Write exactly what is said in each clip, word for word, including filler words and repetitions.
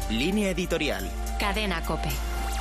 Línea editorial. Cadena COPE.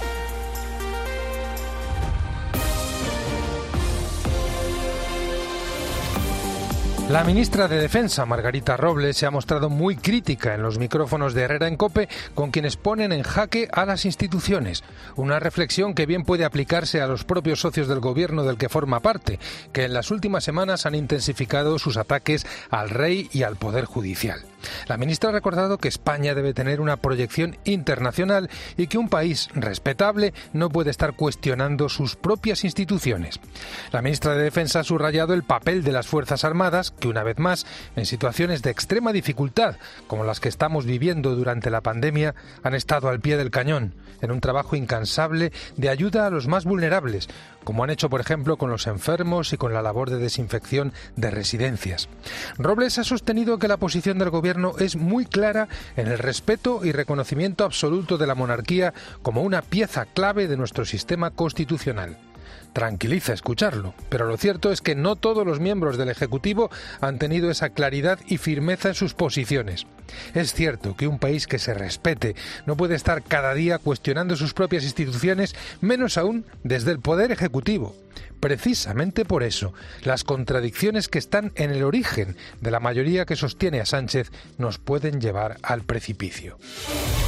La ministra de Defensa, Margarita Robles, se ha mostrado muy crítica en los micrófonos de Herrera en COPE con quienes ponen en jaque a las instituciones. Una reflexión que bien puede aplicarse a los propios socios del gobierno del que forma parte, que en las últimas semanas han intensificado sus ataques al rey y al Poder Judicial. La ministra ha recordado que España debe tener una proyección internacional y que un país respetable no puede estar cuestionando sus propias instituciones. La ministra de Defensa ha subrayado el papel de las Fuerzas Armadas, que una vez más, en situaciones de extrema dificultad, como las que estamos viviendo durante la pandemia, han estado al pie del cañón, en un trabajo incansable de ayuda a los más vulnerables, como han hecho, por ejemplo, con los enfermos y con la labor de desinfección de residencias. Robles ha sostenido que la posición del gobierno es muy clara en el respeto y reconocimiento absoluto de la monarquía como una pieza clave de nuestro sistema constitucional. Tranquiliza escucharlo, pero lo cierto es que no todos los miembros del Ejecutivo han tenido esa claridad y firmeza en sus posiciones. Es cierto que un país que se respete no puede estar cada día cuestionando sus propias instituciones, menos aún desde el Poder Ejecutivo. Precisamente por eso, las contradicciones que están en el origen de la mayoría que sostiene a Sánchez nos pueden llevar al precipicio.